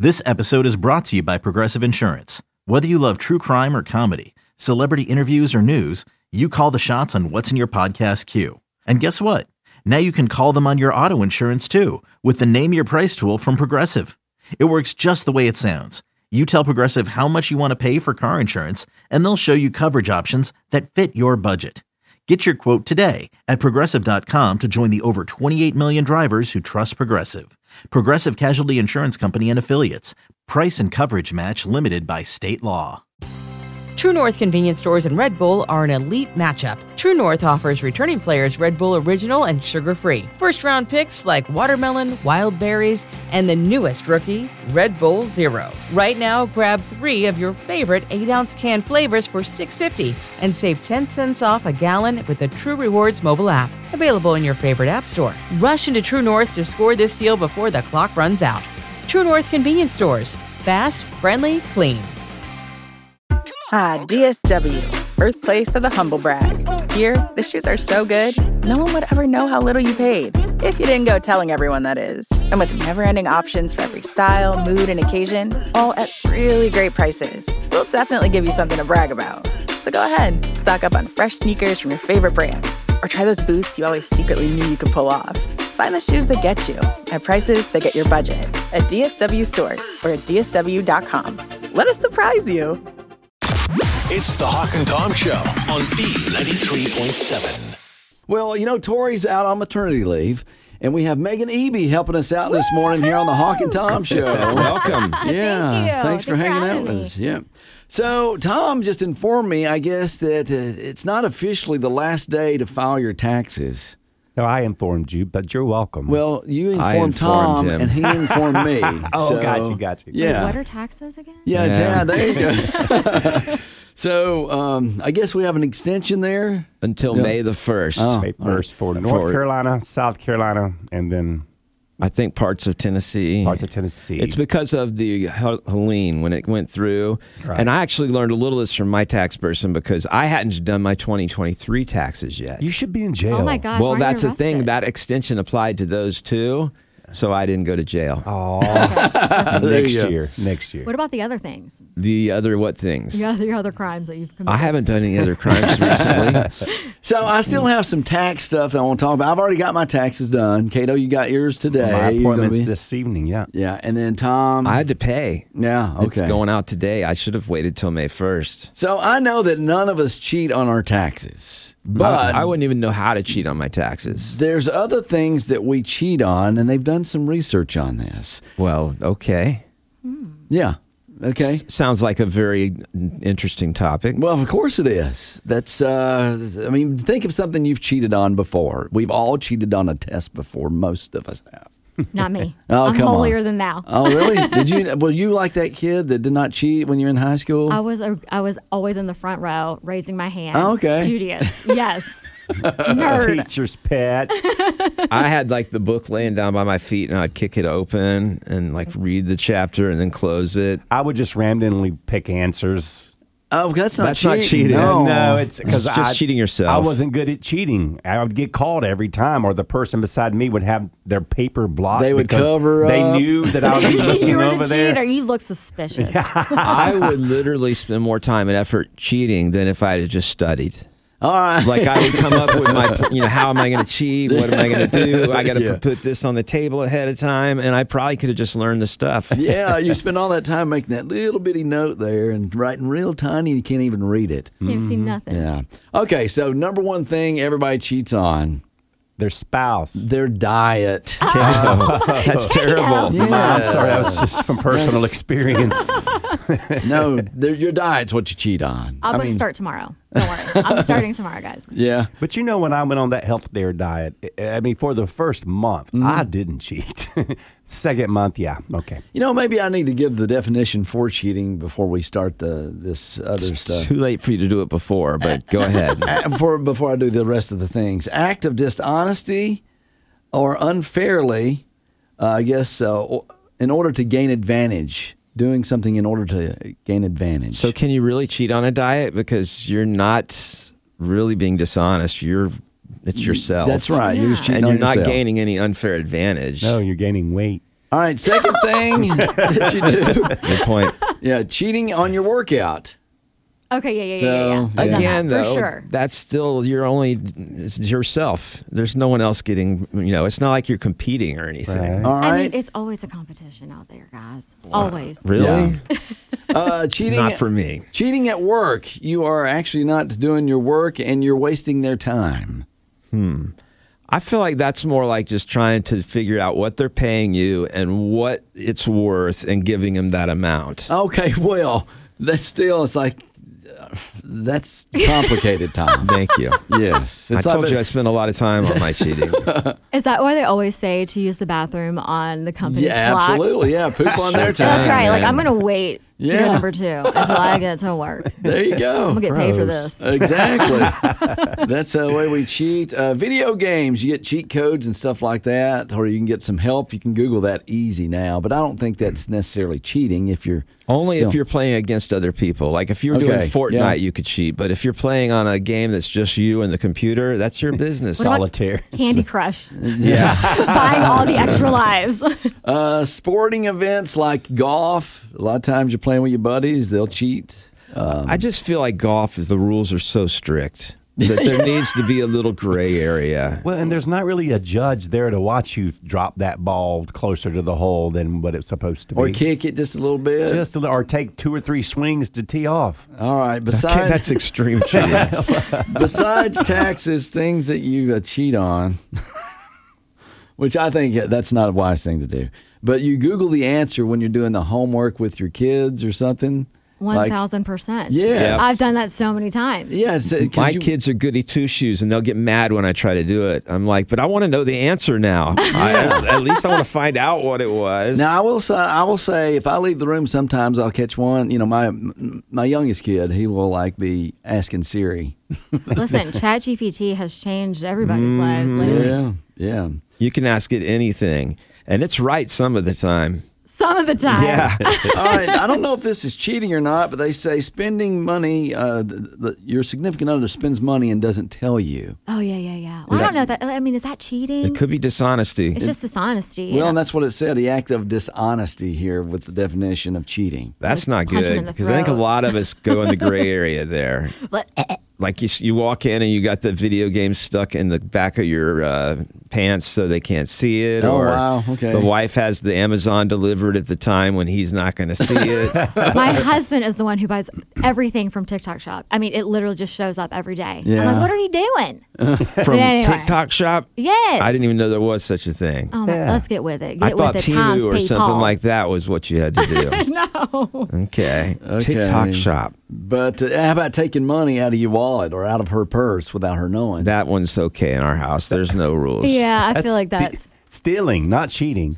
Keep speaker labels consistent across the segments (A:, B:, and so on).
A: This episode is brought to you by Progressive Insurance. Whether you love true crime or comedy, celebrity interviews or news, you call the shots on what's in your podcast queue. And guess what? Now you can call them on your auto insurance too with the Name Your Price tool from Progressive. It works just the way it sounds. You tell Progressive how much you want to pay for car insurance, and they'll show you coverage options that fit your budget. Get your quote today at Progressive.com to join the over 28 million drivers who trust Progressive. Progressive Casualty Insurance Company and Affiliates. Price and coverage match limited by state law.
B: True North convenience stores and Red Bull are an elite matchup. True North offers returning players Red Bull Original and sugar-free. First-round picks like watermelon, wild berries, and the newest rookie, Red Bull Zero. Right now, grab 3 of your favorite 8-ounce can flavors for $6.50 and save 10 cents off a gallon with the True Rewards mobile app. Available in your favorite app store. Rush into True North to score this deal before the clock runs out. True North convenience stores. Fast, friendly, clean.
C: DSW, birthplace of the humble brag. Here, the shoes are so good, no one would ever know how little you paid. If you didn't go telling everyone, that is. And with never-ending options for every style, mood, and occasion, all at really great prices, we'll definitely give you something to brag about. So go ahead, stock up on fresh sneakers from your favorite brands, or try those boots you always secretly knew you could pull off. Find the shoes that get you at prices that get your budget at DSW stores or at DSW.com. Let us surprise you.
D: It's the Hawk and Tom Show on B93.7.
E: Well, you know, Tori's out on maternity leave, and we have Megan Eby helping us out this morning here on the Hawk and Tom Show.
F: Welcome.
E: Yeah, thanks for hanging out with
F: me.
E: us. Yeah. So Tom just informed me, I guess, that it's not officially the last day to file your taxes.
G: No, I informed you, but you're welcome.
E: Well, you informed Tom,
F: him.
E: and he informed me.
G: Oh, got you.
E: Yeah.
H: Wait, what are taxes again?
E: Yeah, there you go. So, I guess we have an extension there
F: Until May the 1st.
G: May 1st for North Carolina, South Carolina, and then
F: I think parts of Tennessee.
G: It's
F: because of the Helene when it went through.
G: Right.
F: And I actually learned a little of this from my tax person because I hadn't done my 2023 taxes yet.
G: You should be in jail.
H: Oh my gosh.
F: Well,
H: why are you
F: that's the thing.
H: arrested?
F: That extension applied to those too. So I didn't go to jail.
G: Oh,
E: There you go.
G: next year.
H: What about the other things?
F: The other what things?
H: Your other crimes that you've committed?
F: I haven't done any other crimes recently.
E: So I still have some tax stuff that I want to talk about. I've already got my taxes done. Cato, you got yours today.
G: My
E: You're gonna
G: appointment's
E: be-
G: this evening, yeah.
E: Yeah, and then Tom.
F: I had to pay.
E: Yeah, okay.
F: It's going out today. I should have waited till May 1st.
E: So I know that none of us cheat on our taxes, but
F: I wouldn't even know how to cheat on my taxes.
E: there's other things that we cheat on, and they've done some research on this.
F: Well, okay.
E: Yeah. Okay.
F: Sounds like a very interesting topic.
E: Well, of course it is. That's, I mean, think of something you've cheated on before. We've all cheated on a test before. Most of us have.
H: Not me.
E: Oh,
H: I'm
E: come on.
H: holier than thou.
E: Oh, really? Did you? Were you like that kid that did not cheat when you were in high school?
H: I was always in the front row, raising my hand.
E: Oh, okay.
H: Studious. Yes. Nerd.
G: Teacher's pet.
F: I had like the book laying down by my feet and I'd kick it open and like read the chapter and then close it.
G: I would just randomly pick answers.
E: Oh, that's not
F: That's not
E: cheating.
F: cheating.
G: No, it's because
F: just cheating yourself.
G: I wasn't good at cheating. I would get called every time, or the person beside me would have their paper blocked.
E: They would
G: because
E: cover
G: They
E: up.
G: knew that I was looking
H: You were
G: over
H: the
G: there.
H: cheater. You look suspicious.
F: I would literally spend more time and effort cheating than if I had just studied.
E: All right.
F: Like I would come up with my, how am I going to cheat? What am I going to do? I got to
E: Yeah.
F: put this on the table ahead of time, and I probably could have just learned the stuff.
E: Yeah, you spend all that time making that little bitty note there and writing real tiny, and you can't even read it.
H: Can't see nothing.
E: Yeah. Okay, so number one thing everybody cheats on,
G: Their spouse.
E: their diet.
F: That's terrible.
E: Yeah.
G: I'm sorry, that was just from personal experience.
E: No, your diet's what you cheat on.
H: I'm going to start tomorrow. Don't worry. I'm starting tomorrow, guys.
E: Yeah.
G: But you know, when I went on that Health Dare diet, I mean, for the first month, I didn't cheat. Second month, yeah, okay.
E: You know, maybe I need to give the definition for cheating before we start this other stuff.
F: Too late for you to do it before, but go ahead.
E: Before I do the rest of the things. Act of dishonesty or unfairly, I guess, in order to gain advantage. Doing something in order to gain advantage.
F: So can you really cheat on a diet? Because you're not really being dishonest. It's yourself.
E: That's right. You're just cheating
F: And
E: on
F: you're not
E: yourself.
F: gaining any unfair advantage.
G: No, you're gaining weight.
E: All right, second thing that you do.
F: Good point.
E: Yeah, cheating on your workout.
H: Okay, yeah.
E: So,
H: I've done
F: Again,
H: that,
F: though,
H: for sure.
F: that's still it's yourself. There's no one else getting. It's not like you're competing or anything.
G: Right.
E: All right.
H: I mean, it's always a competition out there, guys. Always.
F: Really?
E: Cheating.
F: Not for me.
E: Cheating at work. You are actually not doing your work, and you're wasting their time.
F: I feel like that's more like just trying to figure out what they're paying you and what it's worth and giving them that amount.
E: Okay, well, it's like that's complicated, Tom.
F: Thank you.
E: Yes,
F: I
E: it's
F: told
E: like-
F: you I spent a lot of time on my cheating.
H: Is that why they always say to use the bathroom on the company's
E: Yeah,
H: block?
E: absolutely. Yeah, poop on their time.
H: That's right. Like,
E: man.
H: I'm going to wait to
E: Yeah.
H: go number 2 until I get to work.
E: There you go.
H: I'm going to get paid for
G: Gross.
H: this.
E: Exactly. That's the way we cheat. Video games, you get cheat codes and stuff like that, or you can get some help. You can Google that easy now, but I don't think that's necessarily cheating if you're
F: Only
E: still-
F: if you're playing against other people. Like if you were doing
E: Okay,
F: Fortnite,
E: yeah.
F: you could cheat. But if you're playing on a game that's just you and the computer, that's your business.
H: What about
G: Solitaire.
H: Candy Crush.
F: Yeah.
H: Buying all the extra lives.
E: sporting events like golf. A lot of times you're playing with your buddies, they'll cheat.
F: I just feel like golf is the rules are so strict that there needs to be a little gray area.
G: Well, and there's not really a judge there to watch you drop that ball closer to the hole than what it's supposed to be.
E: Or kick it just a little bit.
G: or take 2 or 3 swings to tee off.
E: All right.
F: Okay,
E: Besides,
F: that's extreme cheating.
E: besides taxes, things that you cheat on, which I think that's not a wise thing to do. But you Google the answer when you're doing the homework with your kids or something.
H: 1,000%.
E: Yes.
H: I've done that so many times.
E: Yeah.
F: My kids are goody two shoes, and they'll get mad when I try to do it. I'm like, but I want to know the answer now. At least I want to find out what it was.
E: Now I will say if I leave the room, sometimes I'll catch one. My youngest kid, he will be asking Siri.
H: Listen, ChatGPT has changed everybody's lives lately.
E: Yeah.
F: You can ask it anything, and it's right some of the time.
H: Some of the time.
F: Yeah.
E: All right. I don't know if this is cheating or not, but they say spending money, your significant other spends money and doesn't tell you.
H: Oh, yeah. Well, I don't know that. I mean, is that cheating?
F: It could be dishonesty.
H: It's just dishonesty.
E: Well, and that's what it said, the act of dishonesty here with the definition of cheating.
F: That's not
H: punch 'em in
F: good
H: the
F: because I think a
H: throat.
F: lot of us go in the gray area there.
H: But,
F: Like you walk in and you got the video game stuck in the back of your pants so they can't see it.
E: Oh,
F: or
E: wow. Okay.
F: the wife has the Amazon delivered at the time when he's not going to see it.
H: my husband is the one who buys everything from TikTok Shop. I mean, it literally just shows up every day.
E: Yeah.
H: I'm like, what are you doing?
F: From
H: Anyway.
F: TikTok Shop?
H: Yes.
F: I didn't even know there was such a thing.
H: Oh, my, let's get with it.
F: I
H: Get
F: thought
H: with it. Times
F: Temu or
H: pay
F: something
H: Paul.
F: like that was what you had to do.
H: No.
F: Okay. TikTok Shop.
E: But how about taking money out of your wallet or out of her purse without her knowing?
F: That one's okay in our house. There's no rules.
H: Yeah, I feel like that's.
G: Stealing, not cheating.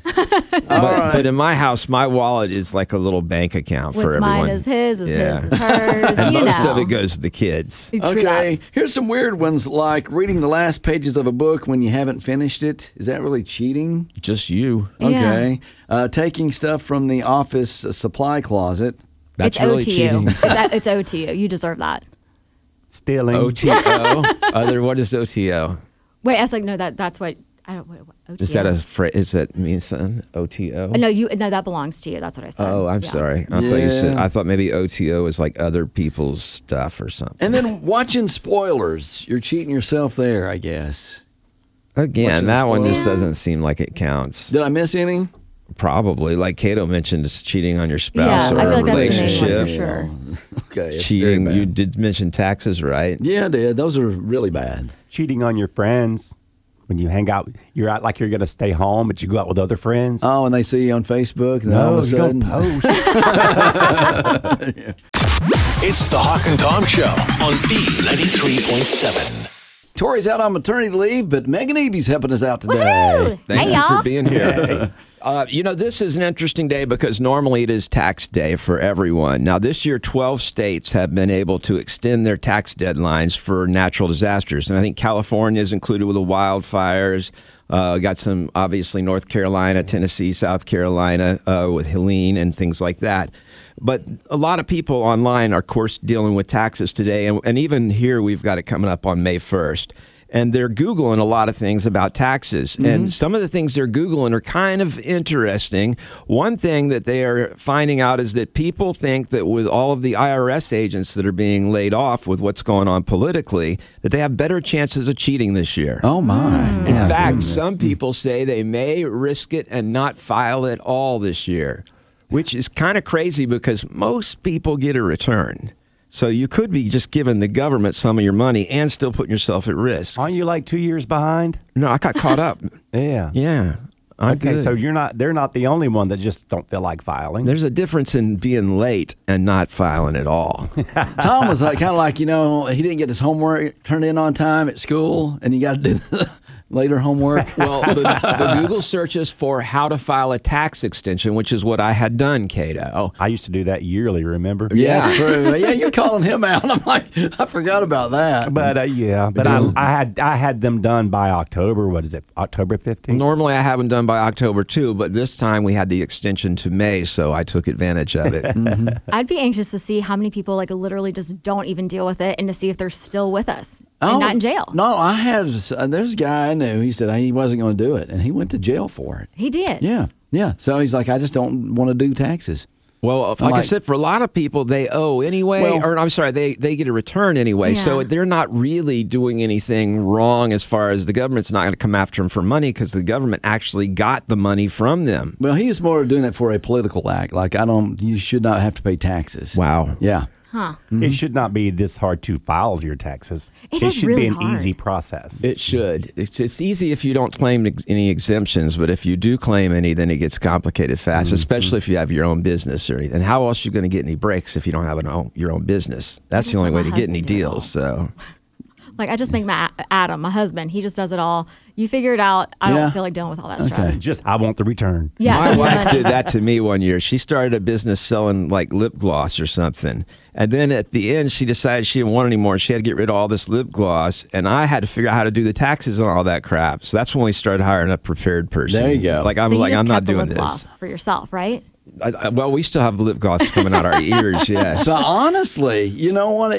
F: But in my house, my wallet is like a little bank account for
H: What's
F: everyone.
H: mine is his,
F: Yeah.
H: his is hers.
F: And
H: you
F: most
H: know.
F: of it goes to the kids.
H: True
E: Okay,
H: that.
E: here's some weird ones like reading the last pages of a book when you haven't finished it. Is that really cheating?
F: Just you.
H: Yeah.
E: Okay. Taking stuff from the office supply closet.
F: That's
H: It's
F: really
H: OTU.
F: cheating.
H: It's OTU. You deserve that.
G: Stealing.
F: OTO. What is OTO?
H: Wait, I was like, no, that's what. I don't. What OTO?
F: Is that a phrase? Is that mean something? OTO?
H: No, that belongs to you. That's what I said.
F: Oh, I'm
H: Yeah.
F: sorry. I thought you said.
E: Yeah.
F: I thought maybe OTO was like other people's stuff or something.
E: And then watching spoilers. You're cheating yourself there, I guess.
F: Again,
E: watching
F: that one just
H: spoilers.
F: doesn't seem like it counts.
E: Did I miss any?
F: Probably, like Cato mentioned, is cheating on your spouse
H: Yeah,
F: or
H: I feel
F: a
H: like that's the main one
F: relationship.
H: for sure.
E: Okay. it's very
F: Cheating.
E: bad.
F: You did mention taxes, right?
E: Yeah, I did. Those are really bad.
G: Cheating on your friends. When you hang out, you're out like you're going to stay home, but you go out with other friends.
E: Oh, and they see you on Facebook, and then all
G: no,
E: of a
G: you
E: sudden,
G: don't post.
D: It's the Hawk and Tom Show on B93.7.
E: Tori's out on maternity leave, but Megan Eby's helping us out today.
H: Woohoo!
F: Thank
H: Hey,
F: you
H: y'all.
F: for being here. This is an interesting day because normally it is tax day for everyone. Now, this year, 12 states have been able to extend their tax deadlines for natural disasters. And I think California is included with the wildfires. Got some, obviously, North Carolina, Tennessee, South Carolina with Helene and things like that. But a lot of people online are, of course, dealing with taxes today. And even here, we've got it coming up on May 1st. and they're Googling a lot of things about taxes. And some of the things they're Googling are kind of interesting. One thing that they are finding out is that people think that with all of the IRS agents that are being laid off with what's going on politically, that they have better chances of cheating this year.
E: Oh, my.
F: In fact, some people say they may risk it and not file at all this year, which is kind of crazy because most people get a return. So you could be just giving the government some of your money and still putting yourself at risk.
G: Aren't you like 2 years behind?
F: No, I got caught up.
G: Yeah.
F: Yeah. I'm
G: Okay,
F: good.
G: so they're not the only one that just don't feel like filing.
F: There's a difference in being late and not filing at all.
E: Tom was like, kind of like, he didn't get his homework turned in on time at school, and you got to do the later homework.
F: Well, the Google searches for how to file a tax extension, which is what I had done, Cato.
G: I used to do that yearly, remember?
E: Yeah, that's true. Yeah, you're calling him out. I'm like, I forgot about that.
G: But I had them done by October. What is it? October 15th?
F: Normally, I have them done by October 2, but this time we had the extension to May, so I took advantage of it.
H: I'd be anxious to see how many people like literally just don't even deal with it and to see if they're still with us and not in jail.
E: No, there's a guy I knew. He said he wasn't going to do it, and he went to jail for it.
H: He did.
E: Yeah. So he's like, I just don't want to do taxes.
F: Well, like I said, for a lot of people, they owe anyway, they get a return anyway.
H: Yeah.
F: So they're not really doing anything wrong as far as the government's not going to come after them for money because the government actually got the money from them.
E: Well, he was more doing it for a political act. Like, you should not have to pay taxes.
F: Wow.
E: Yeah.
H: Huh.
G: It should not be this hard to file your taxes.
H: It is
G: should
H: really
G: be an
H: hard.
G: easy process.
F: It should. It's easy if you don't claim any exemptions, but if you do claim any, then it gets complicated fast, especially if you have your own business or anything. How else are you going to get any breaks if you don't have your own business? That's the only way to get any deals. So,
H: Like, I just think Adam, my husband, he just does it all. You figure it out. I don't feel like dealing with all that stress.
G: I want the return.
H: Yeah.
F: My wife did that to me one year. She started a business selling like lip gloss or something. And then at the end, she decided she didn't want any more. She had to get rid of all this lip gloss. And I had to figure out how to do the taxes on all that crap. So that's when we started hiring a prepared person.
E: There you go.
F: Like, I'm
H: So you
F: like,
H: just
F: I'm not
H: kept the
F: doing
H: lip
F: this.
H: gloss for yourself, right?
F: Well, we still have lip gloss coming out our ears, yes.
E: But honestly, you know what?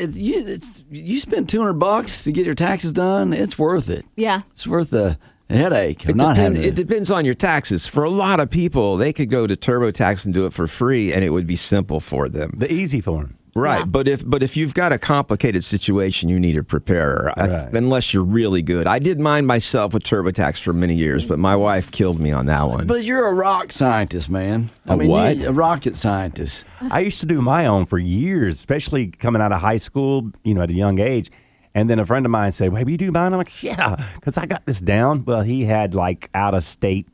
E: You spend $200 to get your taxes done. It's worth it.
H: Yeah.
E: It's worth the headache of not having
F: It depends on your taxes. For a lot of people, they could go to TurboTax and do it for free, and it would be simple for them.
G: The easy form.
F: Right,
H: Yeah.
F: but if you've got a complicated situation, you need a preparer,
G: Right.
F: unless you're really good. I did mine myself with TurboTax for many years, but my wife killed me on that one.
E: But you're a rock scientist, man.
F: What?
E: You're a rocket scientist.
G: I used to do my own for years, especially coming out of high school, at a young age. And then a friend of mine said, "Well, you do mine?" I'm like, "Yeah, because I got this down." Well, he had like out of state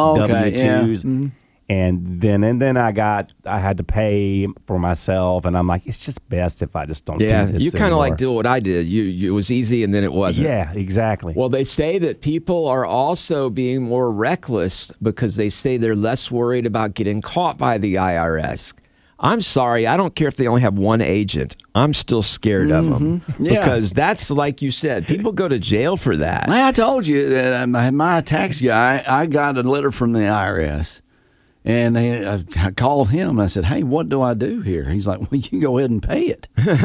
G: W-2s.
E: Yeah.
G: And then I had to pay for myself, and I'm like, it's just best if I just don't do this
F: you kind of
G: anymore.
F: like do what I did. It was easy, and then it wasn't.
G: Yeah, exactly.
F: Well, they say that people are also being more reckless because they say they're less worried about getting caught by the IRS. I'm sorry, I don't care if they only have one agent. I'm still scared of them
E: Yeah.
F: because that's like you said. People go to jail for that.
E: I told you that my tax guy, I got a letter from the IRS. And I called him. And I said, "Hey, what do I do here?" He's like, "Well, you go ahead and pay it." He's like,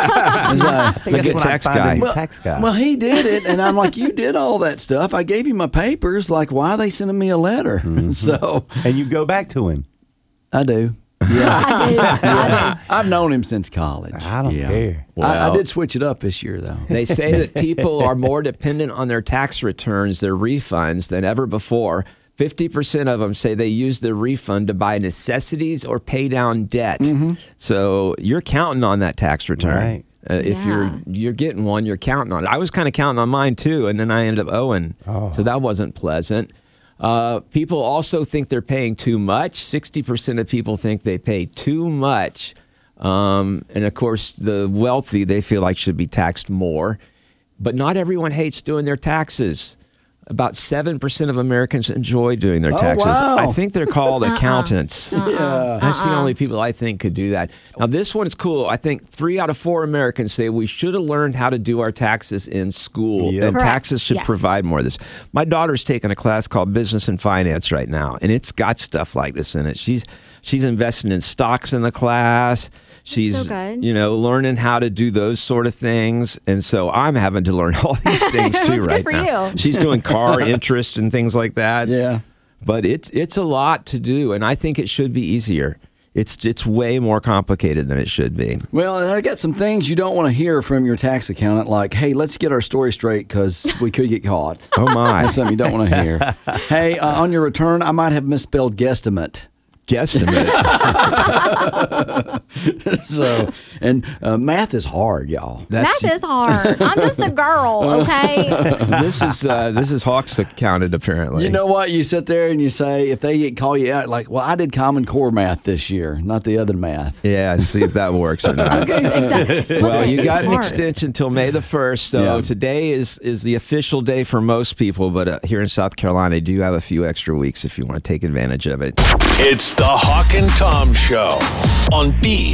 G: That's
F: good
G: when
F: tax
G: I find a
F: guy.
G: new tax guy.
E: Well, he did it, and I'm like, "You did all that stuff. I gave you my papers. Like, why are they sending me a letter?" So
G: and you go back to him.
E: I do. Yeah,
H: I do.
E: I've known him since college.
G: I don't care.
E: I did switch it up this year, though.
F: They say that people are more dependent on their tax returns, their refunds, than ever before. 50% of them say they use their refund to buy necessities or pay down debt. So you're counting on that tax return.
G: Right.
F: If you're getting one, you're counting on it. I was kind of counting on mine too, and then I ended up owing. So that wasn't pleasant. People also think they're paying too much. 60% of people think they pay too much. And of course, the wealthy, they feel like should be taxed more. But not everyone hates doing their taxes. About 7% of Americans enjoy doing their taxes.
E: wow.
F: I think they're called accountants. That's the only people I think could do that. Now, this one is cool. I think 3 out of 4 Americans say we should have learned how to do our taxes in school,
G: Yep.
F: and
H: Correct.
F: taxes should
H: Yes.
F: provide more of this. My daughter's taking a class called Business and Finance right now, and it's got stuff like this in it. She's investing in stocks in the class. She's, learning how to do those sort of things. And so I'm having to learn all these things too right now.
H: You.
F: She's doing car interest and things like that.
E: Yeah.
F: But it's a lot to do, and I think it should be easier. It's way more complicated than it should be.
E: Well, I got some things you don't want to hear from your tax accountant, like, hey, let's get our story straight because we could get caught.
F: Oh, my.
E: That's something you don't want to hear. Hey, on your return, I might have misspelled guesstimate. So, and math is hard, y'all.
H: Math is hard. I'm just a girl, okay?
F: This is Hawk's accountant, apparently.
E: You know what? You sit there and you say, if they call you out, like, well, I did Common Core math this year, not the other math.
F: Yeah, see if that works or not.
H: Okay, exactly.
F: Well, you got an extension till May the 1st, so today is the official day for most people, but here in South Carolina, you do have a few extra weeks if you want to take advantage of it.
D: It's the Hawk and Tom Show on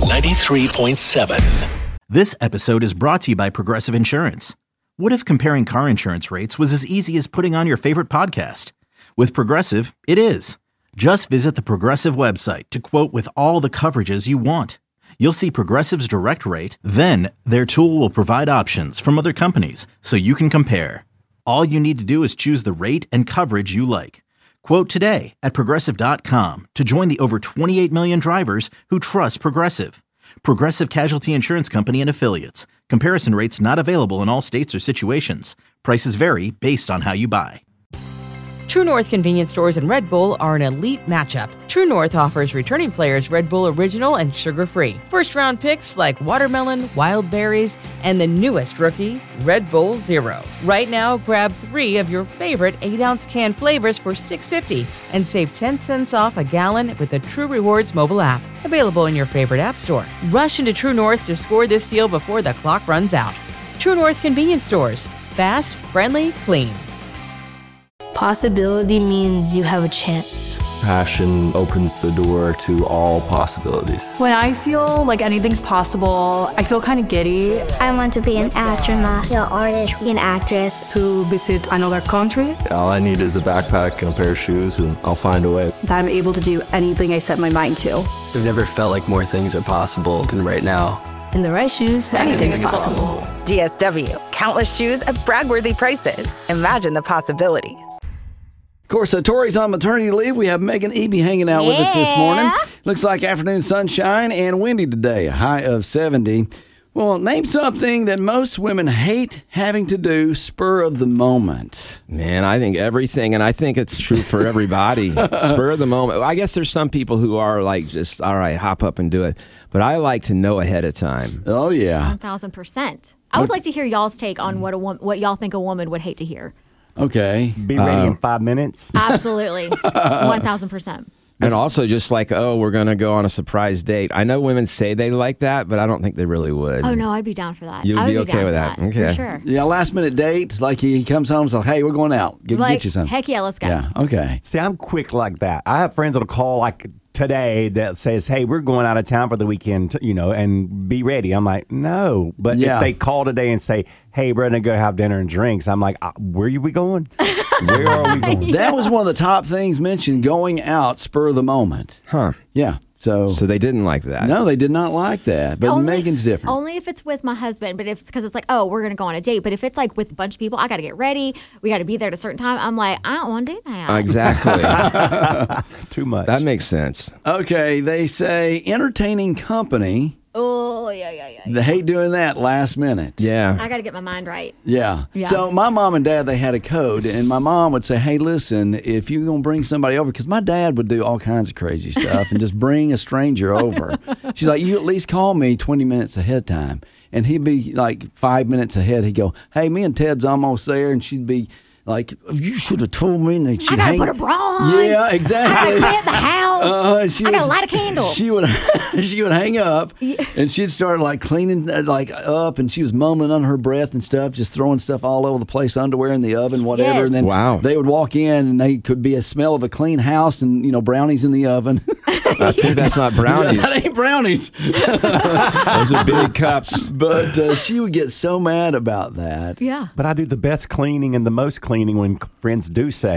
D: B93.7.
A: This episode is brought to you by Progressive Insurance. What if comparing car insurance rates was as easy as putting on your favorite podcast? With Progressive, it is. Just visit the Progressive website to quote with all the coverages you want. You'll see Progressive's direct rate, then their tool will provide options from other companies so you can compare. All you need to do is choose the rate and coverage you like. Quote today at Progressive.com to join the over 28 million drivers who trust Progressive. Progressive Casualty Insurance Company and Affiliates. Comparison rates not available in all states or situations. Prices vary based on how you buy.
B: True North convenience stores and Red Bull are an elite matchup. True North offers returning players Red Bull Original and sugar-free. First-round picks like watermelon, wild berries, and the newest rookie, Red Bull Zero. Right now, grab 3 of your favorite 8-ounce can flavors for $6.50 and save 10 cents off a gallon with the True Rewards mobile app. Available in your favorite app store. Rush into True North to score this deal before the clock runs out. True North convenience stores. Fast, friendly, clean.
I: Possibility means you have a chance.
J: Passion opens the door to all possibilities.
K: When I feel like anything's possible, I feel kind of giddy.
L: I want to be an astronaut, an artist, an actress.
K: To visit another country.
J: All I need is a backpack and a pair of shoes, and I'll find a way.
K: That I'm able to do anything I set my mind to.
M: I've never felt like more things are possible than right now.
I: In the right shoes, anything's possible.
C: DSW, countless shoes at brag-worthy prices. Imagine the possibilities.
E: Of course, Tori's on maternity leave. We have Megan Eby hanging out with us this morning. Looks like afternoon sunshine and windy today, a high of 70. Well, name something that most women hate having to do spur of the moment.
F: Man, I think everything, and I think it's true for everybody. Spur of the moment. I guess there's some people who are like just, all right, hop up and do it. But I like to know ahead of time.
E: Oh, yeah.
H: 1,000%. I would like to hear y'all's take on what y'all think a woman would hate to hear.
E: Okay.
G: Be ready in 5 minutes.
H: Absolutely. 1,000%.
F: And also just like, oh, we're going to go on a surprise date. I know women say they like that, but I don't think they really would.
H: Oh, no, I'd be down for that.
F: You'd be okay with that. Okay.
H: For sure.
E: Yeah, last minute date. Like he comes home and says, hey, we're going out. Get you something.
H: Heck yeah, let's go.
E: Yeah, okay.
G: See, I'm quick like that. I have friends that'll call like today that says, hey, we're going out of town for the weekend, and be ready. I'm like, no. But if they call today and say, hey, we're going to go have dinner and drinks, I'm like, where are we going? Where are we going?
E: That was one of the top things mentioned, going out spur of the moment.
F: Huh.
E: Yeah. So
F: they didn't like that.
E: No, they did not like that. But Megan's different.
H: Only if it's with my husband. But if it's because it's like, oh, we're going to go on a date. But if it's like with a bunch of people, I got to get ready. We got to be there at a certain time. I'm like, I don't want to do that.
F: Exactly.
G: Too much.
F: That makes sense.
E: Okay. They say entertaining company.
H: Oh, yeah.
E: They hate doing that last minute.
F: Yeah.
H: I got to get my mind right.
E: Yeah. So my mom and dad, they had a code, and my mom would say, hey, listen, if you're going to bring somebody over, because my dad would do all kinds of crazy stuff and just bring a stranger over. She's like, you at least call me 20 minutes ahead of time. And he'd be like 5 minutes ahead. He'd go, hey, me and Ted's almost there. And she'd be like, you should have told me. And she'd
H: I got to put a bra on.
E: Yeah, exactly.
H: I got to clean the house. I got to light a candle.
E: She would hang up, and she'd start like cleaning up, and she was mumbling under her breath and stuff, just throwing stuff all over the place, underwear in the oven, whatever.
H: Yes.
E: And then they would walk in, and they could be a smell of a clean house and brownies in the oven.
F: I think that's not brownies.
E: That ain't brownies.
F: Those are big cups.
E: But she would get so mad about that.
H: Yeah.
G: But I do the best cleaning and the most cleaning when friends do say,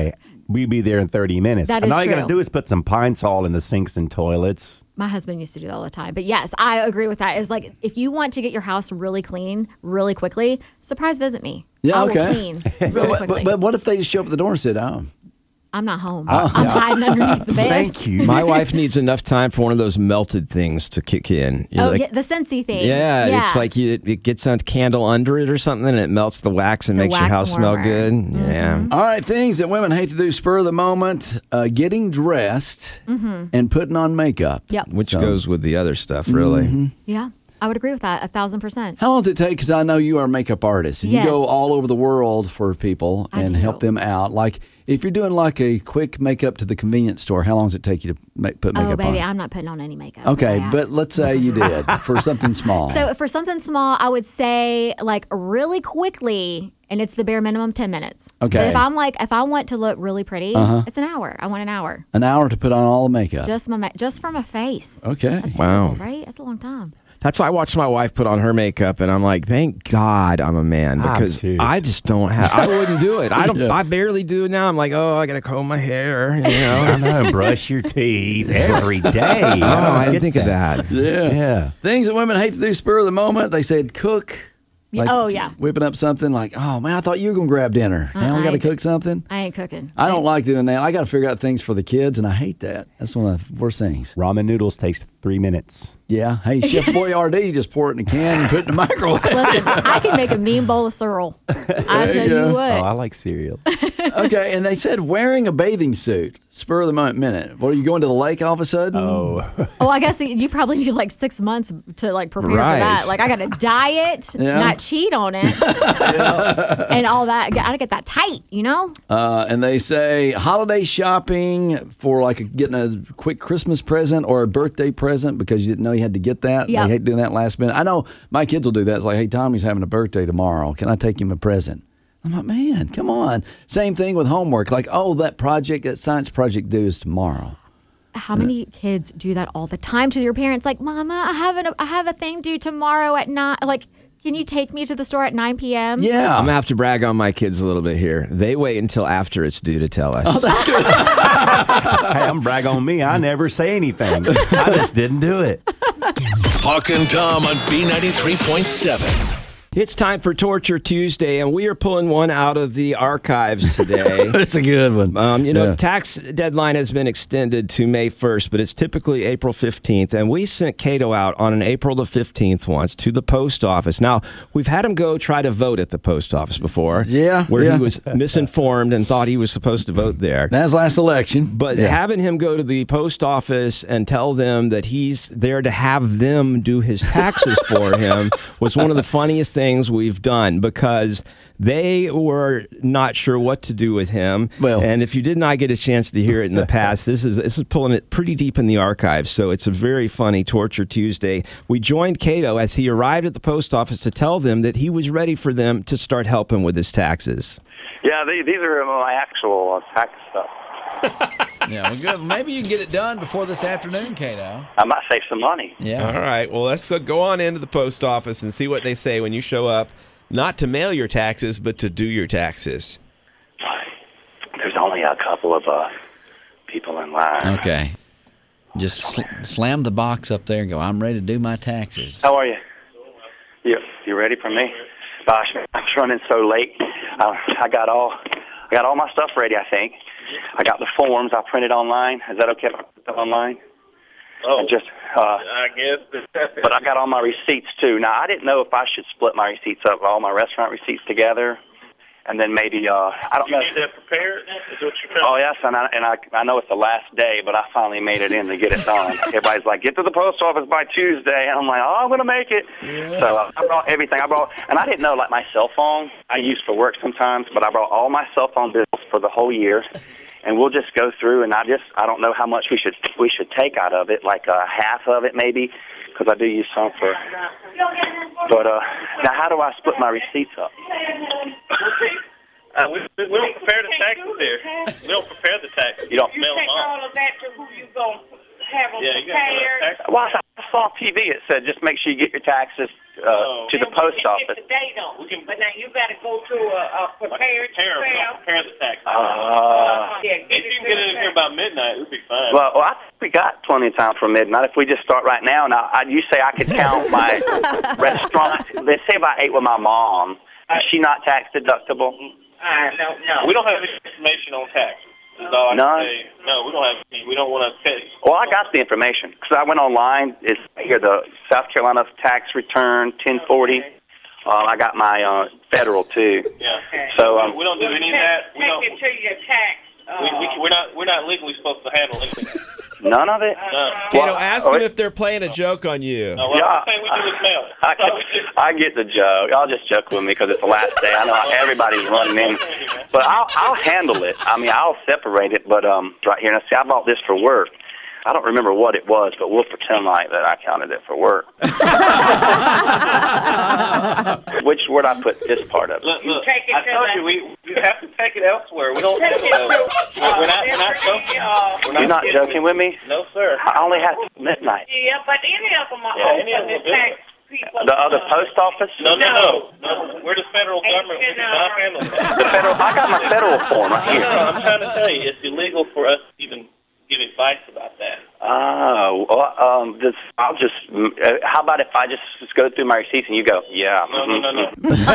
G: we'd be there in 30 minutes.
H: That
G: and
H: is
G: all you got to
H: true.
G: do is put some Pine Sol in the sinks and toilets.
H: My husband used to do that all the time. But yes, I agree with that. Is like if you want to get your house really clean really quickly, surprise visit me.
E: Yeah,
H: I will
E: okay.
H: clean really quickly.
E: But what if they just show up at the door and sit down?
H: I'm not home. I'm hiding underneath the bed.
G: Thank you.
F: My wife needs enough time for one of those melted things to kick in. You're like,
H: Yeah, the Scentsy thing.
F: yeah, it's like it gets a candle under it or something, and it melts the wax and
H: The
F: makes your
H: wax
F: house smell
H: warmer.
F: good. Yeah.
E: All right, things that women hate to do spur of the moment, getting dressed and putting on makeup.
H: Yep.
F: Which
E: So-
F: goes with the other stuff, really.
H: Yeah, I would agree with that 1,000%.
E: How long does it take? Because I know you are a makeup artist and
H: Yes.
E: you go all over the world for people
H: I
E: and
H: do.
E: help them out. Like if you're doing like a quick makeup to the convenience store, how long does it take you to put makeup
H: Oh, baby,
E: on?
H: I'm not putting on any makeup.
E: Okay,
H: Yeah.
E: but let's say you did for something small.
H: So for something small, I would say like really quickly, and it's the bare minimum 10 minutes.
E: Okay.
H: But if I want to look really pretty, it's an hour. I want an hour.
E: An hour to put on all the makeup.
H: Just for my face.
E: Okay.
H: That's
F: Wow.
H: terrible, right? That's a long time.
F: That's why I watch my wife put on her makeup, and I'm like, thank God I'm a man, because
G: serious.
F: I just don't have. I wouldn't do it. I don't. I barely do it now. I'm like, oh, I gotta comb my hair. You know.
G: I know, brush your teeth every day.
F: Oh, I didn't
G: get
F: think of that.
E: Yeah. Things that women hate to do spur of the moment. They said cook.
H: Yeah,
E: Like
H: oh, yeah.
E: Whipping up something like, oh man, I thought you were gonna grab dinner. Now we got to cook something.
H: I ain't cooking.
E: I don't like doing that. I got to figure out things for the kids, and I hate that. That's one of the worst things.
G: Ramen noodles takes 3 minutes.
E: Yeah. Hey, Chef Boyardee, just pour it in a can and put it in the microwave.
H: Listen, I can make a mean bowl of sorrel. I
E: There
H: tell
E: you
H: you
E: go.
H: what.
G: Oh, I like cereal.
E: Okay, and they said wearing a bathing suit, spur of the moment minute. What, are you going to the lake all of a sudden?
G: Oh,
H: Oh, I guess you probably need like 6 months to like prepare
F: Right.
H: for that. Like I got to diet,
E: Yeah.
H: not cheat on it, and all that. I got to get that tight, you know.
E: And they say holiday shopping for like getting a quick Christmas present or a birthday present because you didn't know you had to get that.
H: Yep.
E: They hate doing that last minute. I know my kids will do that. It's like, hey, Tommy's having a birthday tomorrow. Can I take him a present? I'm like, man, come on. Same thing with homework. Like, oh, that science project due is tomorrow.
H: How many kids do that all the time to your parents? Like, Mama, I have a thing due tomorrow at 9. Like, can you take me to the store at 9 p.m.?
E: Yeah.
F: I'm gonna have to brag on my kids a little bit here. They wait until after it's due to tell us.
E: Oh, that's good.
G: hey, I'm brag on me. I never say anything. I just didn't do it.
D: Hawk and Tom on B93.7.
F: It's time for Torture Tuesday, and we are pulling one out of the archives today.
E: That's a good one. Yeah.
F: Tax deadline has been extended to May 1st, but it's typically April 15th. And we sent Cato out on an April the 15th once to the post office. Now, we've had him go try to vote at the post office before.
E: Yeah,
F: Where
E: yeah.
F: he was misinformed and thought he was supposed to vote there.
E: That was last election.
F: But having him go to the post office and tell them that he's there to have them do his taxes for him was one of the funniest things we've done, because they were not sure what to do with him.
E: Well,
F: and if you did not get a chance to hear it in the past, this is pulling it pretty deep in the archives. So it's a very funny Torture Tuesday. We joined Cato as he arrived at the post office to tell them that he was ready for them to start helping with his taxes.
N: Yeah, these are my actual tax stuff.
E: Yeah, well, good. Maybe you can get it done before this afternoon, Cato.
N: I might save some money.
E: Yeah.
F: All right. Well, let's go on into the post office and see what they say when you show up, not to mail your taxes, but to do your taxes.
N: There's only a couple of people in line.
E: Okay. Just slam the box up there and go, I'm ready to do my taxes.
N: How are you? You ready for me? Gosh, I'm running so late. I got all my stuff ready, I think. I got the forms I printed online. Is that okay if I put them online?
O: Oh,
N: I guess. But I got all my receipts, too. Now, I didn't know if I should split my receipts up, all my restaurant receipts together, and then maybe, I don't know.
O: You need that prepared? Is what you're trying
N: Oh, yes, and I know it's the last day, but I finally made it in to get it done. Everybody's like, get to the post office by Tuesday. And I'm like, oh, I'm going to make it. Yeah. So I brought everything. And I didn't know, like, my cell phone I use for work sometimes, but I brought all my cell phone bills for the whole year. And we'll just go through, and I don't know how much we should take out of it, like half of it maybe, because I do use some for. But now, how do I split my receipts up?
O: We don't prepare the taxes there. We don't prepare the taxes.
N: You don't
O: mail them off.
P: all of that to who you going to have them
O: Yeah, you got
P: prepared.
O: taxes.
N: Well, I saw on TV. It said just make sure you get your taxes to the post office.
P: Get the date on. But now you got to go to a prepare the tax.
O: If you can get it in here by midnight, it would be fine.
N: Well, I think we got plenty of time for midnight. If we just start right now, you say I could count my restaurant. Let's say if I ate with my mom, is she not tax deductible?
P: I don't know.
O: We don't have any information on taxes. No, no, we don't have any. We don't want to pay.
N: Well, I got the information because I went online. It's here, the South Carolina tax return 1040. I got my federal too.
O: Yeah.
P: Okay.
O: So we don't do any of that. We don't.
P: Take it to your tax.
O: We're not legally supposed to handle anything.
N: None of it.
F: Well, ask them if they're playing a joke on you.
O: No, well, the thing we do is mail it.
N: I get the joke. Y'all just joke with me because it's the last day. I know everybody's running in, but I'll handle it. I mean, I'll separate it. But right here, now see, I bought this for work. I don't remember what it was, but we'll pretend like that I counted it for work. Which word I put this part of it?
O: Look, I told you you have to take it elsewhere. We don't. We're not joking.
N: You're not joking with me?
O: No, sir.
N: I only have midnight.
P: Yeah, but any of them are open to tax people.
N: The other post office?
O: No. We're the federal government. We cannot handle that.
N: I got my federal form right here.
O: No, I'm trying to tell you, it's illegal for us to even give advice about that.
N: Oh, well, I'll just. How about if I just go through my receipts and you go, yeah.
O: No.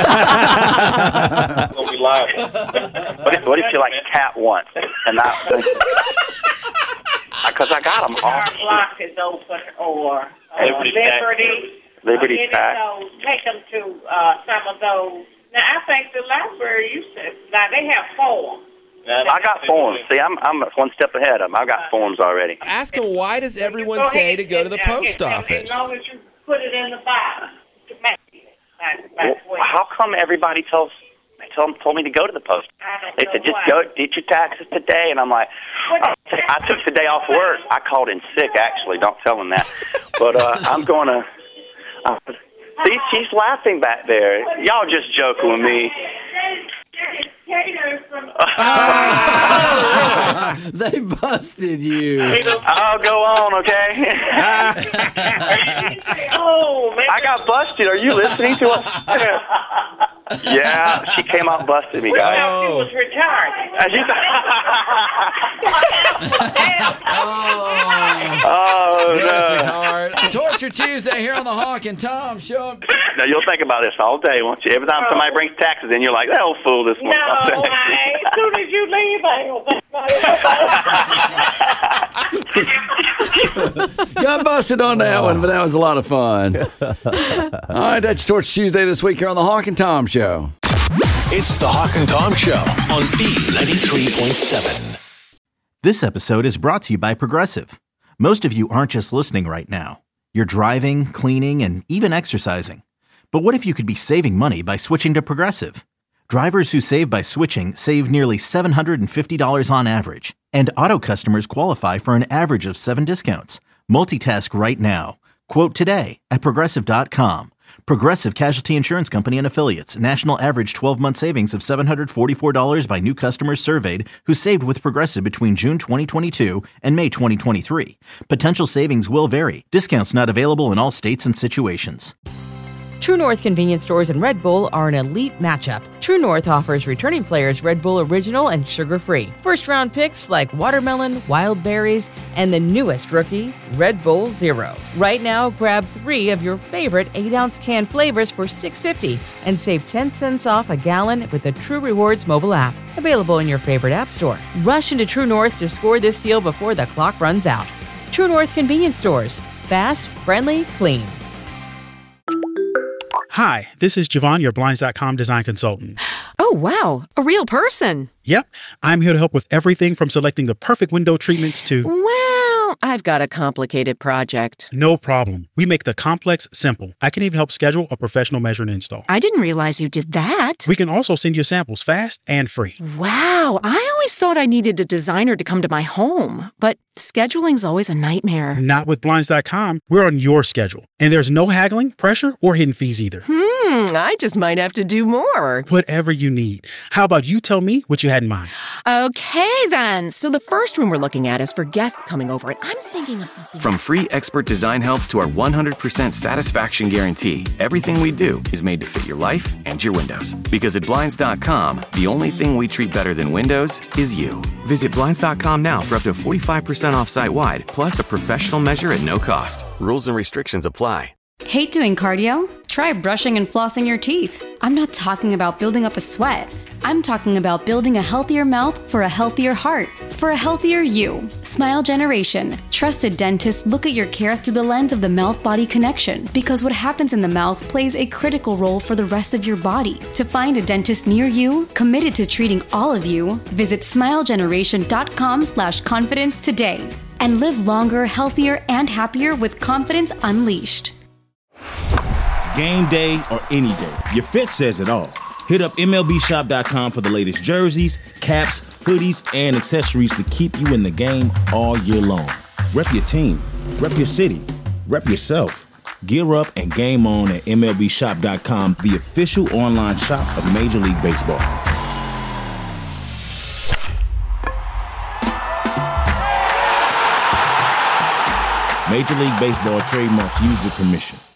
O: We'll be liable.
N: What if you like tap once and not? Because I got them all.
P: Our block is open or
N: Liberty Tax.
P: So take them to some of those. Now I think the library they have forms.
N: I got forms. See, I'm one step ahead of them. I got forms already.
F: Ask them, why does everyone say to go to the post office?
P: As long as you put it in the file to match it.
N: Well, how come everybody told me to go to the post? They said, just go, get your taxes today. And I'm like, I took the day off work. I called in sick, actually. Don't tell them that. But I'm going to... see, she's laughing back there. Y'all just joking with me.
E: They busted you.
N: I'll go on, okay? I got busted. Are you listening to us? Yeah, she came out and busted me, guys.
P: She was retired.
E: This is hard. Torture Tuesday here on the Hawk and Tom Show.
N: Now, you'll think about this all day, won't you? Every time somebody brings taxes in, you're like, that old fool this one.
P: No, as soon as you leave, I don't
E: Got busted on that one, but that was a lot of fun. All right, that's Torture Tuesday this week here on the Hawk and Tom Show.
D: It's the Hawk and Tom Show on B93.7.
A: This episode is brought to you by Progressive. Most of you aren't just listening right now. You're driving, cleaning, and even exercising. But what if you could be saving money by switching to Progressive? Drivers who save by switching save nearly $750 on average. And auto customers qualify for an average of 7 discounts. Multitask right now. Quote today at Progressive.com. Progressive Casualty Insurance Company and Affiliates. National average 12-month savings of $744 by new customers surveyed who saved with Progressive between June 2022 and May 2023. Potential savings will vary. Discounts not available in all states and situations.
B: True North convenience stores and Red Bull are an elite matchup. True North offers returning players Red Bull Original and sugar-free. First-round picks like watermelon, wild berries, and the newest rookie, Red Bull Zero. Right now, grab 3 of your favorite 8-ounce can flavors for $6.50 and save 10 cents off a gallon with the True Rewards mobile app. Available in your favorite app store. Rush into True North to score this deal before the clock runs out. True North convenience stores. Fast, friendly, clean.
Q: Hi, this is Javon, your Blinds.com design consultant.
R: Oh, wow. A real person.
Q: Yep. I'm here to help with everything from selecting the perfect window treatments to...
R: Well, I've got a complicated project.
Q: No problem. We make the complex simple. I can even help schedule a professional measure and install.
R: I didn't realize you did that.
Q: We can also send you samples fast and free.
R: Wow. I always thought I needed a designer to come to my home, but scheduling's always a nightmare.
Q: Not with Blinds.com. We're on your schedule. And there's no haggling, pressure, or hidden fees either.
S: I just might have to do more.
Q: Whatever you need. How about you tell me what you had in mind?
S: Okay, then. So the first room we're looking at is for guests coming over, and I'm thinking of something.
T: From free expert design help to our 100% satisfaction guarantee, everything we do is made to fit your life and your windows. Because at Blinds.com, the only thing we treat better than windows is you. Visit Blinds.com now for up to 45% off site-wide, plus a professional measure at no cost. Rules and restrictions apply.
U: Hate doing cardio? Try brushing and flossing your teeth. I'm not talking about building up a sweat. I'm talking about building a healthier mouth for a healthier heart, for a healthier you. Smile Generation. Trusted dentists look at your care through the lens of the mouth-body connection, because what happens in the mouth plays a critical role for the rest of your body. To find a dentist near you, committed to treating all of you, visit smilegeneration.com/confidence today. And live longer, healthier, and happier with confidence unleashed.
V: Game day or any day, your fit says it all. Hit up MLBshop.com for the latest jerseys, caps, hoodies, and accessories to keep you in the game all year long. Rep your team, rep your city, rep yourself. Gear up and game on at MLBshop.com, the official online shop of Major League Baseball. Major League Baseball trademarks used with permission.